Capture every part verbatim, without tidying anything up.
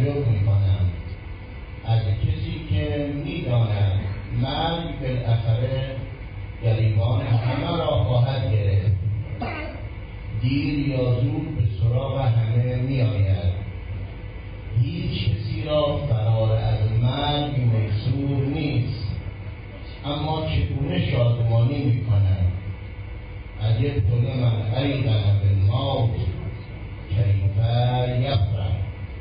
تعجب میکنم از کسی که میداند مرگ بالاخره گریبان همه را خواهد گرفت، دیر یا زود به سراغ همه میآید. هیچ کسی را فرار از مرگ میسور نیست، اما چگونه شادمانی میکند. عجبت لمن ایقن بالموت کیف یفرح.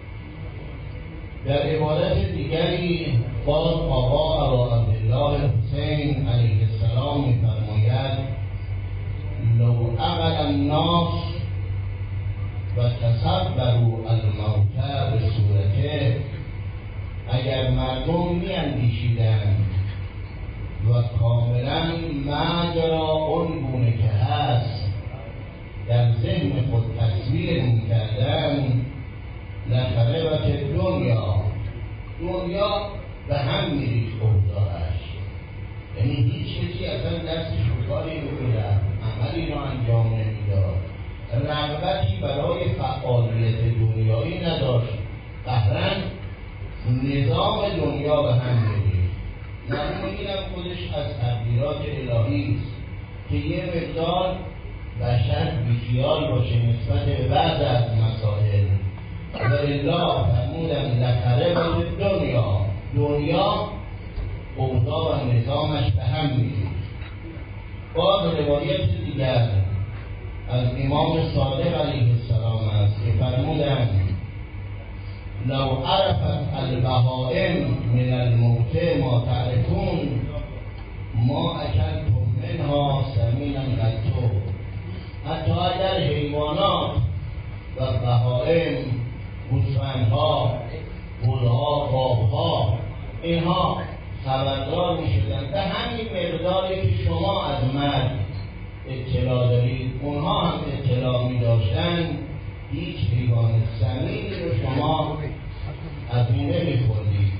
در عبارت دیگری باز آقا ابا عبدالله حسین علیه السلام می‌فرماید: لو عقل الناس و تصوروا الموت به صورته، اگر مردم می‌اندیشیدند و کاملا مرگ را اون گونه که هست در ذهن خود تصویر می‌کردند، لخربت دنیا، دنیا به هم می‌ریخت اوضاعش. یعنی هیچ کسی اصلا دستش به کاری نمی‌رفت، عملی را انجام نمیداد، رغبتی برای فعالیت دنیایی نداشت. قهراً نظام دنیا به هم می‌ریخت. معلومه اینم خودش از تقدیرات الهی است که یه مقدار بشر بیخیال باشه نسبت به بعض از مسائل. و الا فرمودن لخربت دنیا، دنیا اوضاع و نظامش به هم می‌ریخت. باز روایت دیگر از امام صادق علیه السلام است که فرمودند: لو عرفت البهائم من الموت ما تعرفون ما اکلتم منها سمینا قطو. حتی اگر حیوانات و بهائم، گوسفندها، گلها، آبها، اینها خبردار می شدن به همین مقداری که شما از مرگ اطلاع دارید، اونها هم اطلاع می داشتن، هیچ حیوان سمیمی رو شما از این نمی خوردید.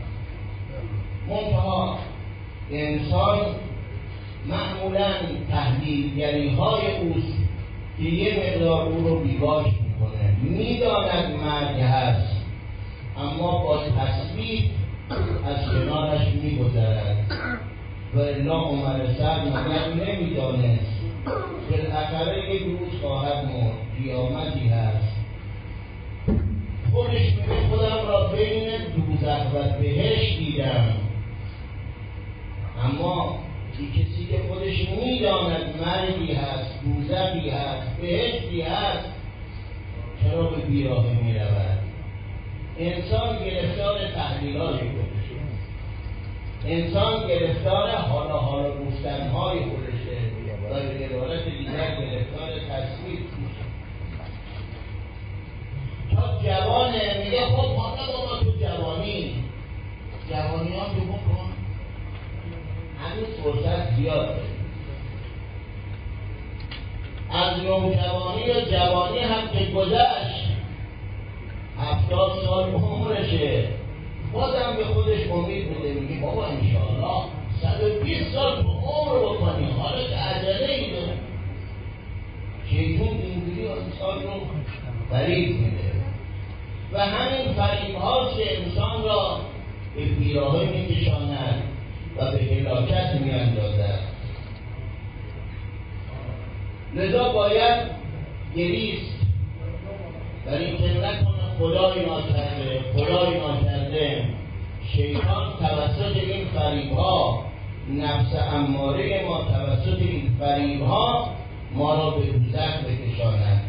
منتها انسان معمولا تحلیلگری های اوست که یه مقدار او رو بیگاش میکنه. میداند مرگ هست اما با تصویر از کنارش میگذرد. و الا عمر سعد مگر نمیدانست بالاخره یک روز خواهد مرد، قیامتی هست. خودش میگه خودم را بین دوزخ و بهشت دیدم. اما این کسی که خودش میداند مرگی هست، دوزخی هست، بهشتی هست، چرا به بیراهه میرود؟ انسان گرفتار تحلیل‌های خودشه، انسان گرفتار حالا حالا گفتن‌های خودشه و به عبارت دیگر گرفتار تصویر میشه. تا جوانه میگه خب حالا بابا تو جوانی جوانی ها تو بکن، هنوز فرصت زیاد داره. از نوجوانی و جوانی هم که گذشت، هفتاد سال عمرشه، بازم به خودش امید میده، میگه بابا انشاءالله صد و بیست سال تو عمر بکنی، حالا که عجله ای داره. شیطون اینجوری انسان رو فریب میده و همین فریب هاست که انسان را به بیراهه میکشاند و به هلاکت میاندازد. لذا باید گریست در این که نکنه خدای ناکرده، خدای ناکرده شیطان توسط این فریب ها، نفس اماره ما توسط این فریب ها ما را به دوزخ بکشاند.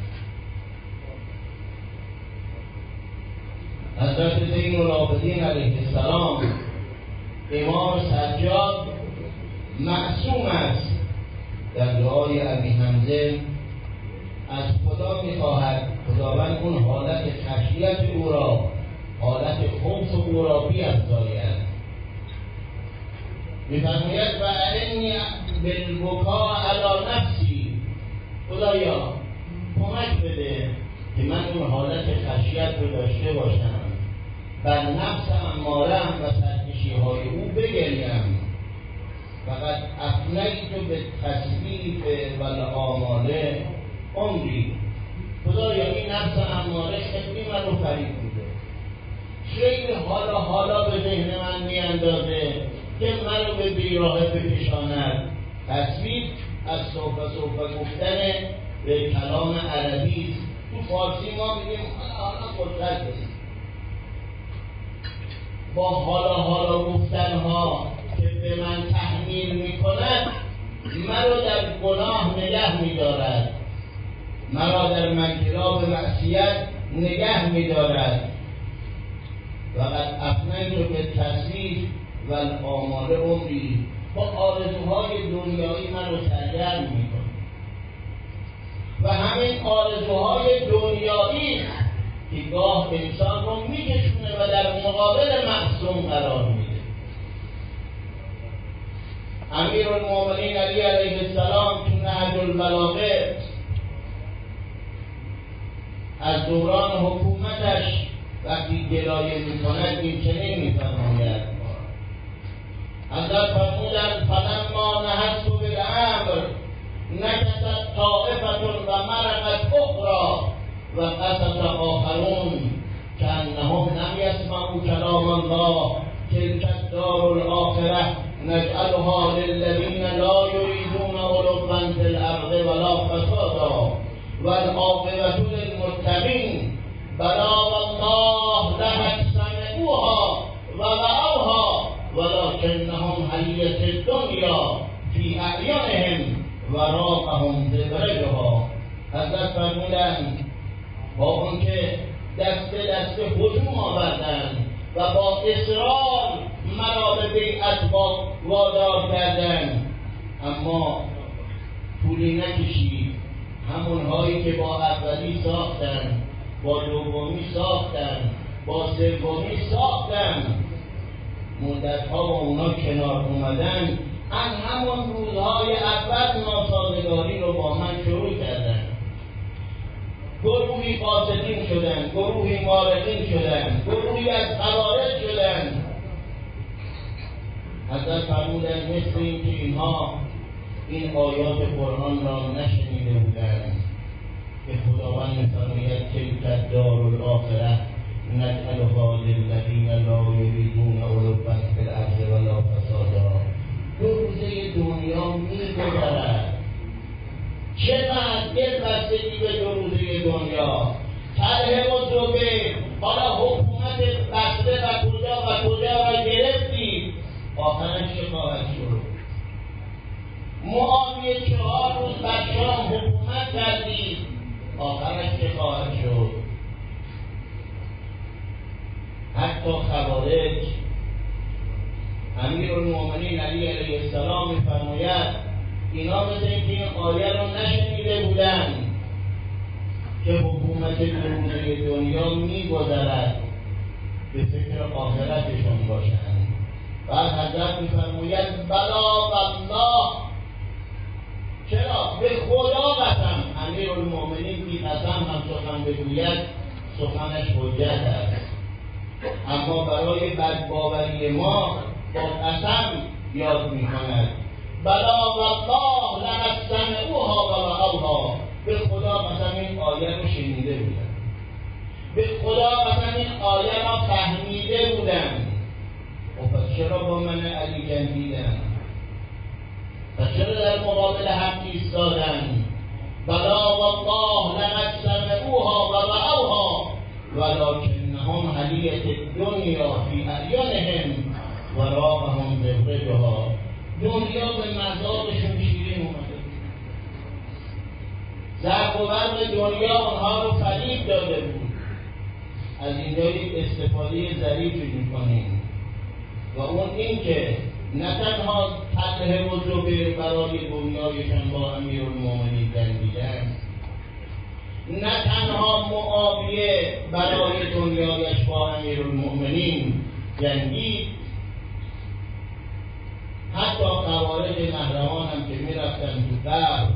حضرت زین العابدین علیه السلام، امام سجاد، معصوم است. در دعای ابی حمزه از خدا می‌خواهد خداوند اون حالت خشیت او را، حالت خوف او را بیفزاید. می‌فرماید و اعنی بالبکاء علی نفسی، خدایا کمک بده که من اون حالت خشیت رو داشته باشم، بر نفس اماره‌ام و سرکشی‌های او بگریم. فقط افنیت به تصویف و لآماله عمری، خدایا این نفس اماره خیلی من رو فریب بوده، خیلی حالا حالا به ذهن من میاندازه که منو به بیراه بکشاند. تصویر از صحبه صحبه گفتن به کلام عربی. تو فارسی ما میگیم حالا حالا فرصت بدید. با حالا حالا گفتن ها که به من تحمیل میکند مرا در گناه نگه میدارد، مرا در منکراب معصیت نگه میدارد. وقد افنیت به تصویر و الآمال عمری، با آرزوهای دنیایی من رو سرگرم میکنه و همین آرزوهای دنیایی که گاه انسان رو میکشونه و در مقابل معصوم قرار میده. امیرالمومنین علی علیه السلام تو نهج البلاغه از دوران حکومتش وقتی گلایه میکند این چنین میفرماید: حضرت فرمودند فلما نهضت بالامر نکست طائفة و مرقت اخرى و قست آخرون کانهم لم یسمعوا کلام الله تلک الدار الاخره نجعلها للذین لا یریدون علوا فی الارض ولا فسادا والعاقبة للمتقین بلا والله لقد سمعوها و رأوها ولكنهم حلیت الدنیا فی اعینهم و راقهم زبرجها. حضرت فرمودند با اون که دست دست هجوم آوردند و با اصرار مرا به بیعت وادار کردند، اما طولی نکشید همونهایی که با اولی ساختند، با دومی ساختند، با سومی ساختند، مدتها با اونا کنار اومدن، ان همون روزهای اول ناسازگاری رو با من شروع کردن. گروهی فاسدین شدن، گروهی مارقین شدن، گروهی از خوارج شدن. حضرت فرمودند مثل این که اینها این آیات قرآن را نشنیده بودند که خداوند می‌فرماید تلک الدار الاخره نجعلها للذین لا یریدون علوا فی الارض ولا فسادا. دو روزه دنیا می‌گذرد. چقدر دل بستگی به دو روزه دنیا. طلحه و زبیر حالا حکومت بسره و کجا و کجا را گرفتید، آخرش چه خواهد شد؟ معاویه چهار روز بر شام حکومت کردید، آخرش چه خواهد شد؟ حتی خوارج. امیرالمومنین علی علیه السلام می‌فرماید اینا مثل اینکه این آیه رو نشنیده بودن که حکومت دو روزه دنیا می‌گذرد، به فکر آخرتشون باشند. بعد حضرت می‌فرماید بلا والله، چرا؟ به خدا قسم. امیرالمومنین بی قسم هم سخن بگوید سخنش حجت است، اما برای بدباوری ما با قسم یاد می‌کند. بلا والله لقد سمعوها و رأوها، به خدا قسم این آیه رو شنیده بودن، به خدا قسم این آیه را فهمیده بودن. و پس چرا با من علی جنگیدن؟ پس چرا در مقابل حق ایستادن؟ بلا والله لقد سمعوها و رأوها ولكنهم حلیت الدنیا فی اعینهم و راقهم زبرجها. دنیا به مذاقشون شیرین اومده، زرق و برق دنیا اونها رو فریب داده بود. از اینجا یک استفاده ظریفی میکنیم و اون این که نه تنها طلحه و زبیر برای دنیایشان با امیرالمومنین جنگیدن، نه تنها معاویه برای دنیایش با امیرالمومنین جنگید، حتی خوارج نهروان هم که می رفتن تو قبر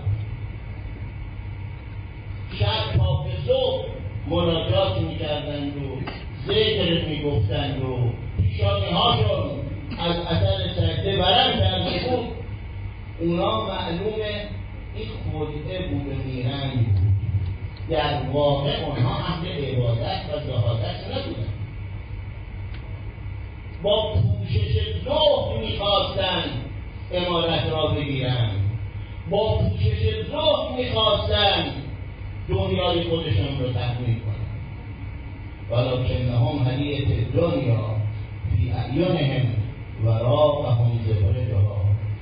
شب تا به صبح مناجات می کردند و ذکر می گفتند و پیشانی هاشون از اثر سجده برم کرده بود. اونا معلومه این خودعه بود و میرنگ بود، در واقع اونها اهل عبادت و زهادت نبودن. با پوشش ذوق میخواستن امارت را بگیرن، با پوشش ذوق میخواستن دنیای خودشون رو تحمیل کنن. ولکنهم حلیة الدنیا فی اعینهم وراءهم ظهرها.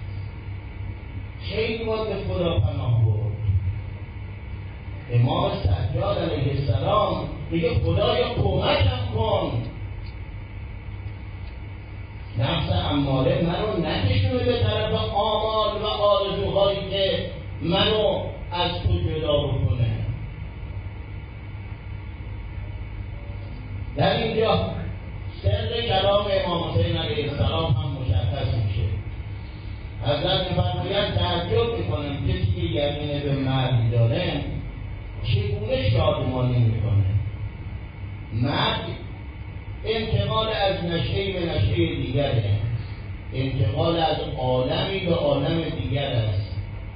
خیلی باید به خدا پناه برد. امام سجاد علیه السلام میگه خدایا کمکم کن، نفس اماره منو نکشونه به طرف آمال و آرزوهایی که منو از تو جدا بکنه. در اینجا سر کلام امام حسین علیه السلام هم مشخص میشه. حضرت می‌فرمایند تعجب میکنم کسی که یقین به مرگ داره چگونه شادمانی میکنه. مرگ انتقال از نشأه‌ای به نشأه دیگره، انتقال از عالمی به عالم دیگر است.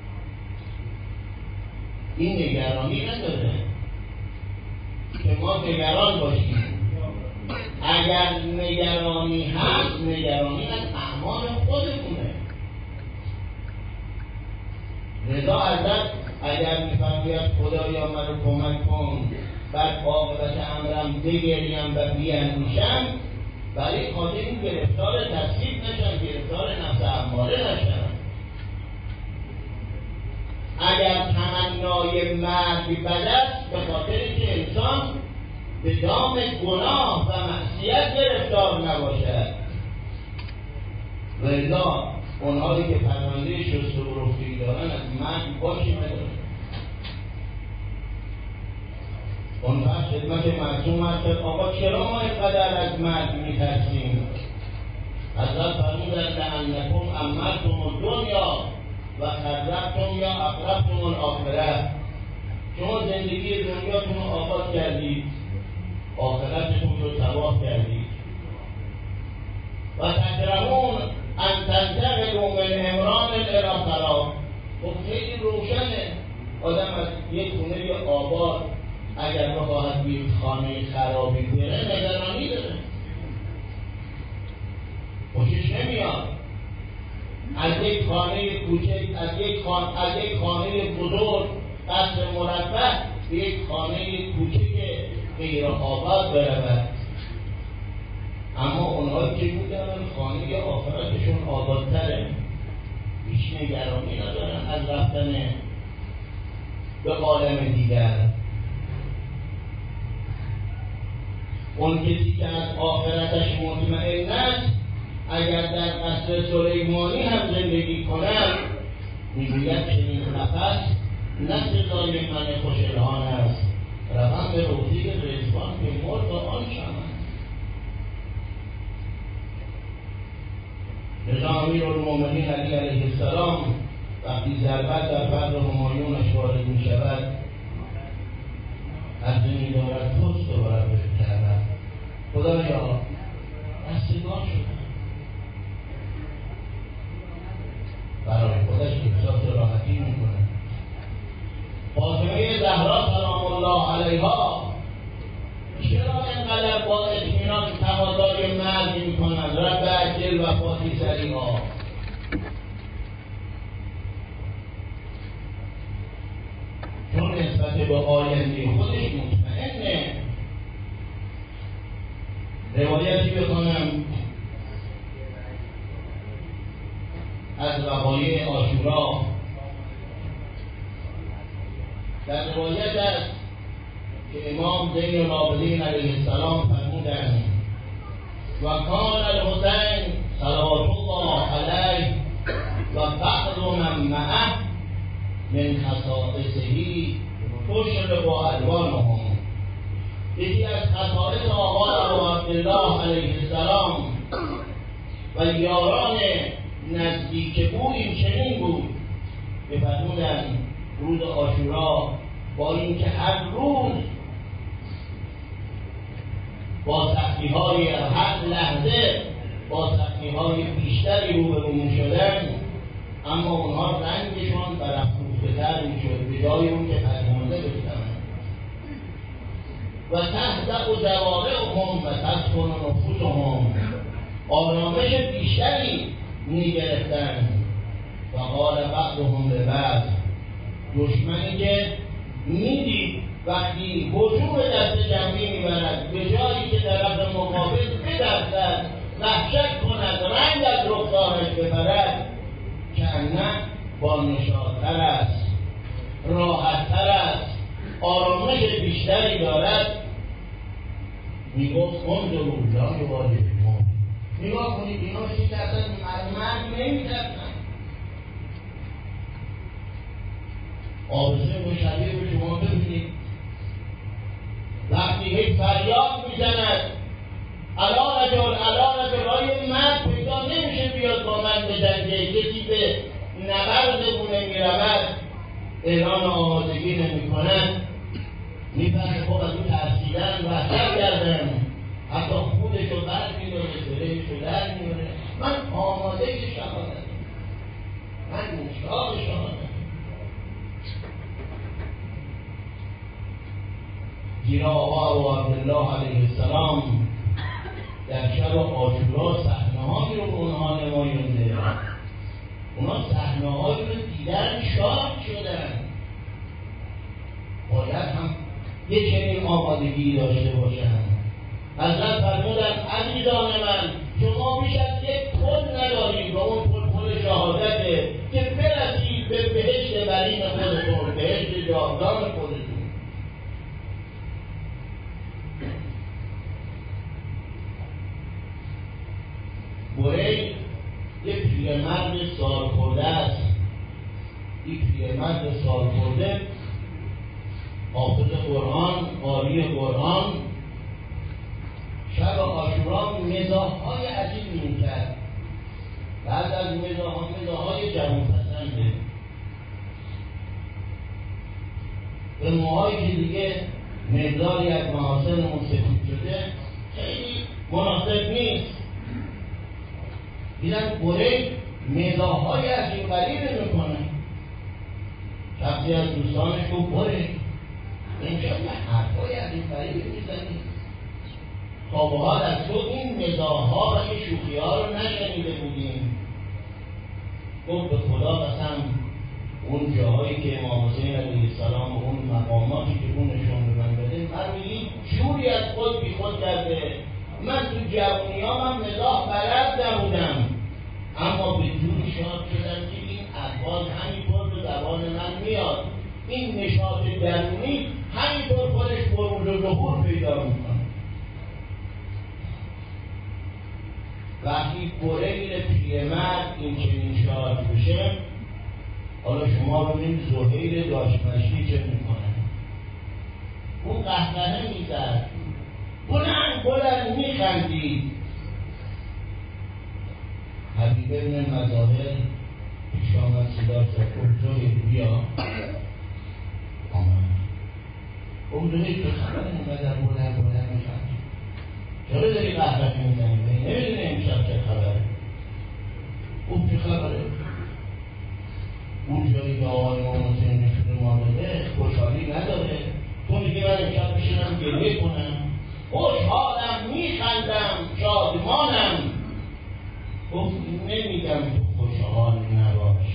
این نگرانی نداره که ما نگران باشیم. اگر نگرانی هست، نگرانی از اعمال خودمونه. رضا حضرت اگر می‌فرماید خدایا منو کمک کن بعد عاقبت امرم بگریم و بیندیشم، برای خاطر این گرفتار تصدیق نشم، گرفتار نفس اماره نشم. اگر تمنای مرگ بد است به خاطر که انسان به دام گناه و معصیت گرفتار نباشد. ولذا اونهایی که پرونده شست و رفتی دارن از مرگ باشی ندارن. اون وقت خدمت معصوم هست آقا چرا ما اینقدر از مرگ میترسیم؟ حضرت فرمودند لأنکم امرتم الدنیا و خربتم یا اقربتم الآخرة. شما زندگی دنیاتون رو آغاز کردید، آخرتتون رو تباه کردید. و تکرهون ان تنتقلوا من عمران الی خراب. خب خیلی روشنه آدم از یک خونه آباد اگر بخواهد به یک خانه خرابی بره نگرانی داره، خوشش نمیاد. از یک خانه کوچک، از یک خانه از یک خانه بزرگ قصر مرفه به یک خانه کوچک غیر آباد برود. اما اونهایی که بودن خانه آخرتشون آبادتره، هیچ نگرانی ندارن از رفتن به عالم دیگر. اون کسی که از آخرتش مطمئن است اگر در قصر سلیمانی هم زندگی کند میگوید چنین نفس نه سزای من خوش‌الحان است، روم به روضه رضوان که مرد و آن شمن. لذا امیرالمؤمنین علی علیه السلام وقتی ضربت در فخذ همایونش وارد می شود عرض می دارد پست و برد کرد خدایا رستگار شدن، برای خودش احساس راحتی می کند. فاطمه زهرا سلام الله علیها چرا اینقدر با اطمینان تقاضای مرگ می کند؟ رب عجل وفاتی سریعا. چون نسبت به آینده خودش مطمئنه. روایتی بکنم از وقایع عاشورا. در روایت است که امام زین العابدین علیه السلام فرمودند و کان الحسین صلوات الله علیه و بعض من معه من خصائصه تشرق الوانهم. یکی از خصائص آقا ابو عبدالله علیه السلام و یاران نزدیک او این چنین بود که فرمودند روز عاشورا با اینکه هر روز با سختی‌های هر لحظه با سختی‌های بیشتری روبرو می‌شدند، اما اونها رنگشون برافروخته‌تر می‌شد به جای اون که پژمرده بشوند. و تهدأ جوارحهم و تسکن نفوسهم. آرامش بیشتری میگرفتن. فقال بعضهم لبعض، دشمنی که میدید وقتی هجوم دست جمعی میبرد به جایی که طرف مقابل بدرد وحشت کند رنگ از رخسارش ببرد، که نه با نشاط‌تر است، راحت‌تر است، آرامش بیشتری دارد. میگفت انظروا لا یواجههم، نگاه کنید اینا چی کردن؟ مرد نمی‌کردن. آبسه مشابه به شما ببینید وقتی یک فریاد میزند علا رجل علا رجل، آیه مرد پیدا نمیشه بیاد با من به جنگه، کسی به نبردمونه میرود اعلان آمادگی نمی کنند، میپرد خب از اون ترسیدن وحشت کردن، حتی خودشو بر میداره، سرهشو در میاره. من آماده شهادت، من مشتاق شهادت. زیرا آقا و عبدالله علیه السلام در شب عاشورا صحنه‌هایی رو به اونها نمایانده، اونا صحنه‌هایی رو دیدن شاد شدن. باید هم یه چنین آمادگی داشته باشن. حضرت فرمودن عزیزان من، شما بیش از یک پل ندارید و اون پل پل شهادته که برسید به بهشت برین خودتون، بهشت جاودان خودتون. برید یک پیرمرد سال خورده است، یک پیرمرد سال خورده، حافظ قرآن، قاری قرآن، شب عاشورا مزاح‌های عجیبی می‌کرد. بعد از مزاح‌ها مزاح‌های جوان‌پسنده، به موهایی که دیگه مقداری از محاسنمون سفید شده خیلی مناسب نیست. دیدن برید مزاح‌های عجیب غریبی میکنه. شخصی از دوستانش گفت برید اینجا یه حرفای عجیب غریبی میزنی، تا به حال از تو این مزاح‌ها و این شوخی‌ها رو نشنیده بودیم. گفت به خدا قسم اون جاهایی که امام حسین علیه السلام و اون مقاماتی که اون نشون به من بده، من رو یک جوری از خود بی خود کرده. من تو جوانیام مزاح بلد نبودم، اما به جوری شاد شدم که این الفاظ همینطور به زبان من میاد، این نشاط درونی همینطور خودش بروز و ظهور پیدا میکنه. وقتی بریر پیرمرد این چنین شاد بشه، حالا شما رو این زهیر داشمشتی چه میکنه؟ اون قهقهه میزد، بلند بلند میخندید. حبیب ابن مظاهر پیش آمد صدا کرد، زهیر بیا. آمد اون زهیر که خبر اینقدر بلند بلند میخندید، چرا داری قهقهه میزنی؟ نمیدونه امشب چه خبره؟ اون چه خبره؟ اون جایی که آقای امام حسین نشون ما داده خوشحالی نداره. تو میگی من امشب بشینم گریه کنم؟ خوشحالم، میخندم، شادمانم. گفت نمیگم تو خوشحال نباش،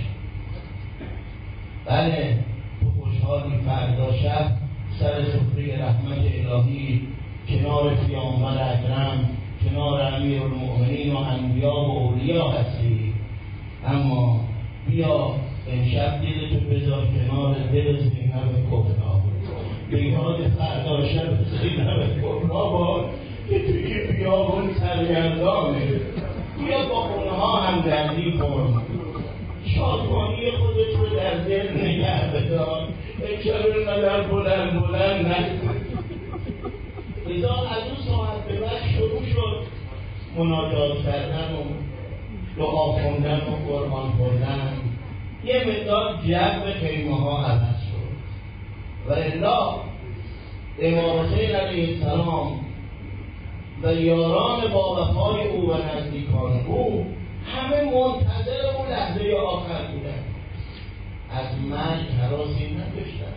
بله تو خوشحالی فردا شب سر سفره رحمت الهی کنار پیامبر اکرم، کنار امیرالمؤمنین و انبیا و اولیا هستی. اما بیا امشب دلتو بذار کنار دل زینب کبرا، به یاد فردا شب زینب کبرا باش که توی بیابون سرگردانه. بیا با خونها هم دردی کن، شادمانی خودت رو در دل نگه بدار، امشب اینقدر بلند بلند نکن. لذا از اون ساعت به بعد شروع شد مناجات کردن و دعا خوندن و قرآن خوندن. یه مقدار جو خیمه ها عوض شد و الا امام حسین علیه السلام و یاران با وفای او و نزدیکان او همه منتظر اون لحظه آخر بودن، از مرگ هراسی نداشتن.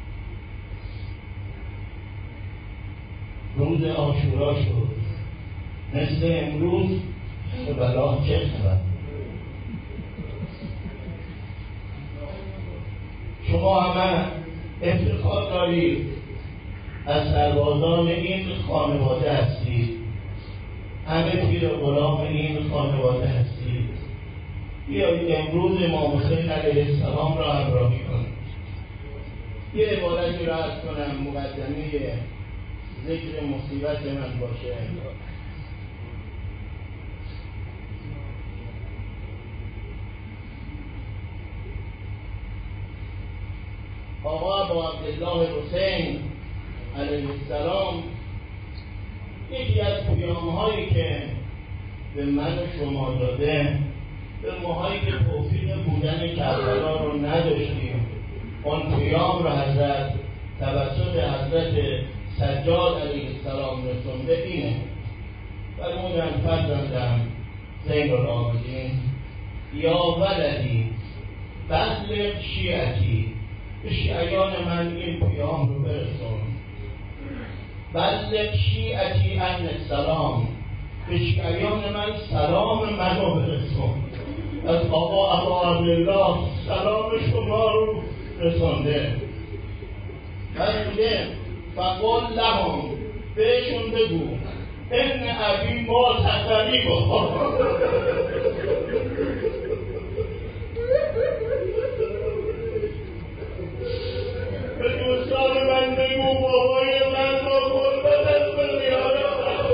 روز عاشورا شد، مثل امروز بلا چه خبر؟ شما همه افتخار دارید از سربازان این خانواده هستید، همه پیر و غلام این خانواده هستید. بیایید امروز امام حسین علیه السلام را همراهی کنید. یه عبارتی را عرض کنم مقدمه ذکر مصیبت من باشه. آقا ابا عبدالله حسین علیه السلام یکی از پیام‌هایی که به من و شما داده، به ماهایی که توفیق بودن کربلا رو نداشتیم، اون پیام رو حضرت توسط حضرت سجاد علیه السلام رسونده اینه: فرمودن فرزندم زین العابدین یا ولدی بلغ شیعتی، به شیعیان من این پیام رو برسون. بلغ شیعتی ان السلام، به شیعیان من سلام من رو برسون. از آقا ابا عبدالله سلام شما رو رسونده. فرموده فقل لهم، بهشون بگو ان ابی ما تقریب به دوستان من بگو بابای من با قربت از بزیاره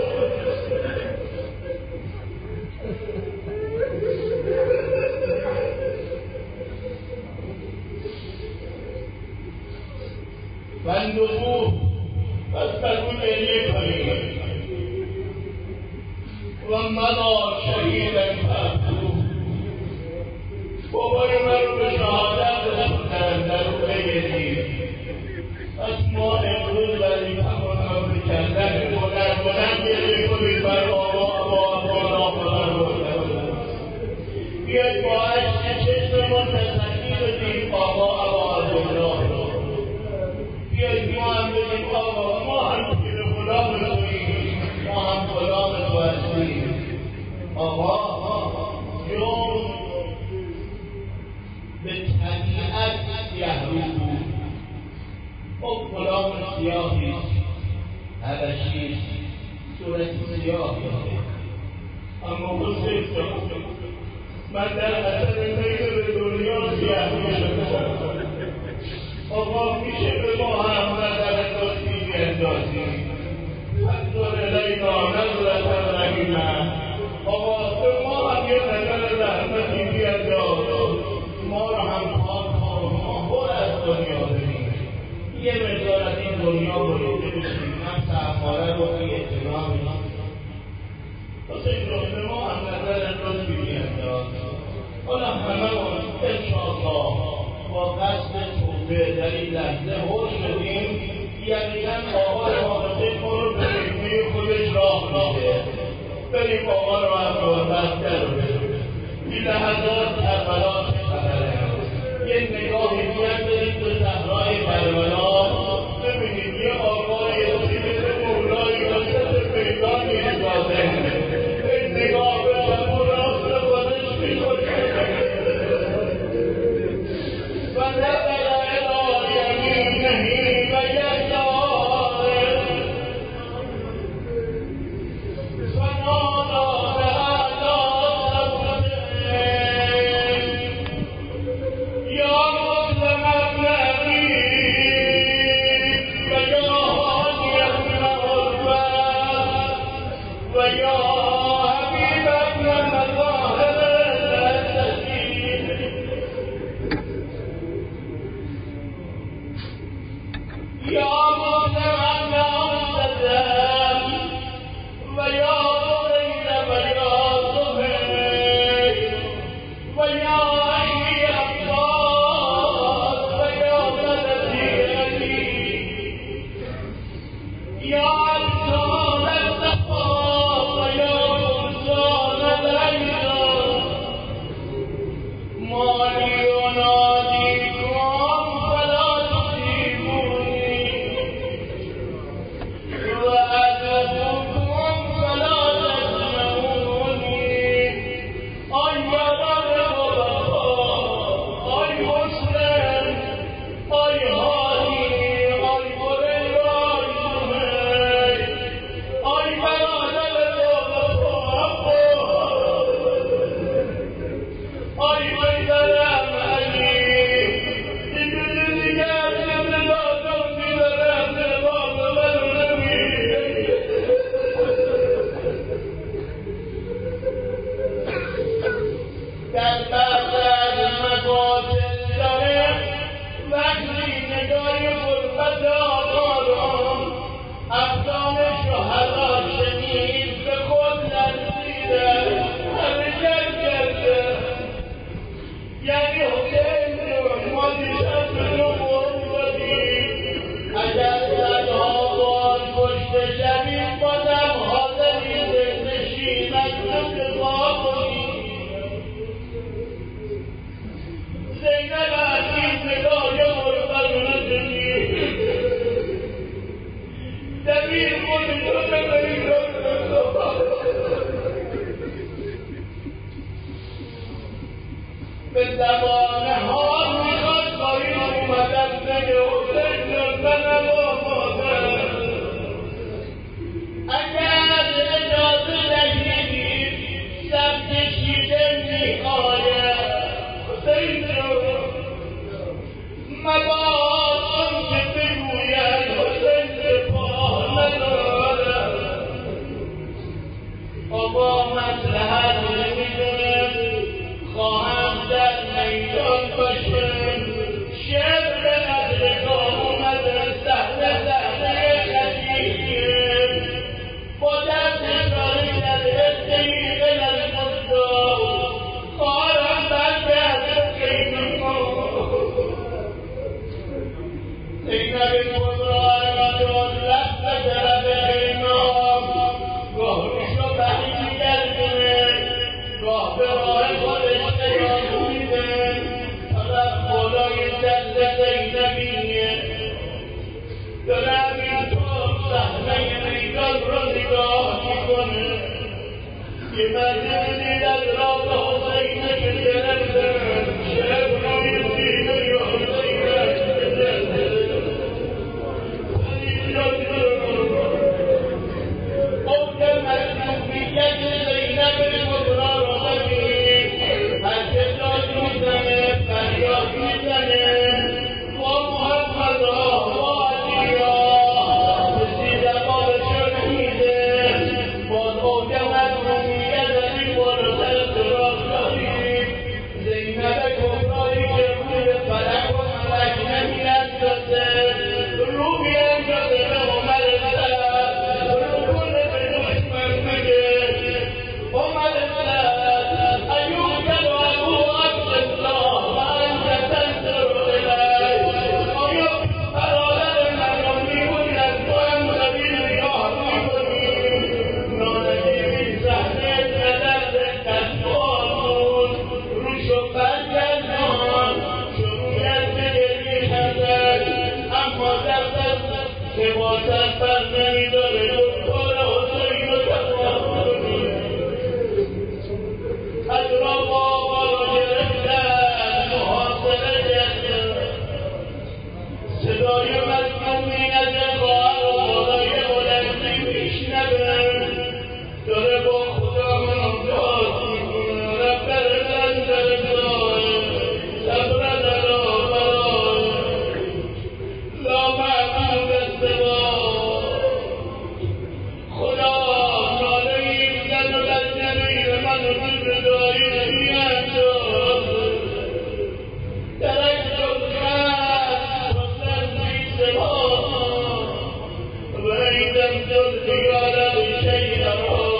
فندقو پس بگو دلیه کنید و مدا شهیدن فرمو، بابای من رو به شهادت رسوندن در روی دید. پس ما امروز وظیفه‌مون رو بکردن بلند بلند گریه کنید بر آقا ابا عبدالله بزرگوار. بیاید با عشق چشممون تسلی بدیم آقا ابا عبدالله را. بیاید ما هم بگیم آقا ما هم پیر غلام توییم، ما هم غلام تو هستیم. آقا جون به طبیعت یهودی بود، او غلام سیاهی حبشی صورت سیاهی، اما حسین من در اثر میل به دنیا سیاهی شدم. آقا میشه به ما هم نظر دوستی بیندازیم؟ انظر الینا نظرة رحیمه. آقا به ما هم یه نظر رحمتی بینداز، ما رو هم پاک کن، ما پر از دنیا بریم، یه مقدار از این دنیا بریده بشیم، نفس اماره رو بی احترام حسین جان به ما هم نظر دوستی بینداز. حالا همه اون انشاءالله با قصد توبه در این لحظه هوش شدیم، یقینا آقا حافظ ما رو به خدمت خودش راه میده. بریم آقا رو هم روزت در رو این لحظات کربلا چه خبره؟ یه نگاهی بیان بریم به صحرای کربلا، ببینیم یه آقای سیبت مولایی وسط میدان می‌اندازه. این نگاه به چپ و راست خودش می‌کنه و نظر الی یمینه و یساره فنادی بأعلی صوته یا مسلم ابن به زبانه ها میخواد با این اومدن بگه حسین جان منم آماده اگر اجازه دهید شب کشیده میآید حسین جان مباد آن که بگوید حسین سپاه ندارد آقا مصلحت نمیدونه خواهم در میدان باشه شعر به نظرگاه اومده صحنه صحنه خطیه با دست اشاره کرده سیغ المصدا خواهرم برگرد خیلی ما زینب کبرا جان لب طرف خیمه گاه روشو بحی میگردونه گاه به راه خودش تکان میده طرف بالای دست زینبیه داره همینطور صحنه میدان رو نگاه میکنه یه مردی دید از راه حسینه که گرفته شب روی سینه ی حسینه او که مظلومیت زینب کبرا رو ببین هرچه میزنه فریاد میزنه با محمد با علیا کسی زبانشو نمیده باز اوج مظلومیت از این بالاتر سراغ داریم زینب کبرایی که روی فلک و ملک نمیاندازه رو میاندازه به عمر سعد رو کنه به دشمن بگه عمر سعد ایوکل ابو عبدالله و انت تنظر الیه آیا برادر من رو میگوید تو هم داری نگاه میکنی نانگیر این صحنه قدر تشبار بود روشو برگردان شروع کرد به گریه کردن اما دستش سباتت بر نمیداره دکتر حسین رو تمام کنی از را بابا رو گرفتن محاصره کردن صدای مظلومیت خواهر و بالای بلندی میشنوه داره با خدا مناجات میکنه رب رزن درزای صبر درا برای لا معبود سوا خدا ناله این زن و لجنبی من و دل داری نمیانداز درک شد خط و سرزی سوا و ایدم شد خیالم شیرها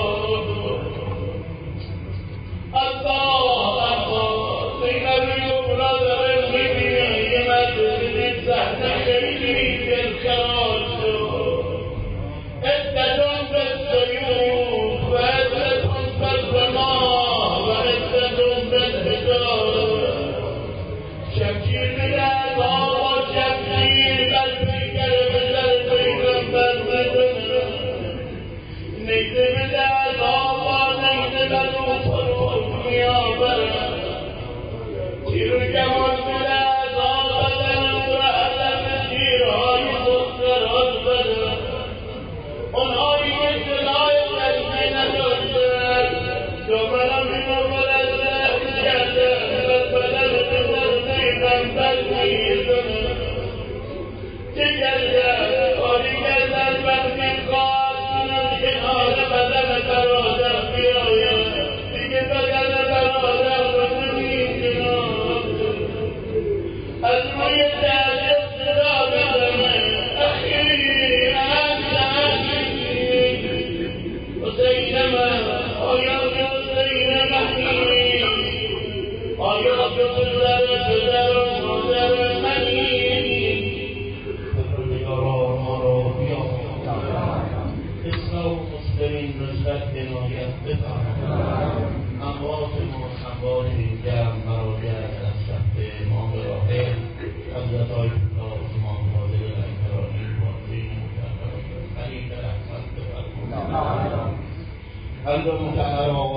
الله الله زینبی کبرا داره میبینه یه مرد دیدید صحنه خیلی دلخراش شد عدتون بالسیوف و عدتون بالرماح و عدتون بالحجاره شمشیر بدن بابا شمشیر بر پیکر بزر پیغمبر بزنه نیزه بدن بابا نیزه بر اون فروغ میآورد تیر و کمان بدن بابا بدن او را علم تیرهای دختران بدن اونهایی که سلاح جنگی نداشتن دامنم اینو بلند کردن و بدن بزر پیغمبر میزنن چه کردن؟ کاری کردن وقتی خواستن کنار بدن برادر بیاید دیگه بدن برادر رو نمیکنن از روی تعجب صدا بزنه اخی انت اخی حسین من آیا حسین منی آیا پسر پدر و مادر منی پروردگارا ما را بیامرز اسلام و مسلمین نصرت عنایت بفرما اموات ما اموات این جمع برادر از صف امام راحل حضرت آیت الله امام فاضل الکرانی بازی محترم خلیفه قلب متقرا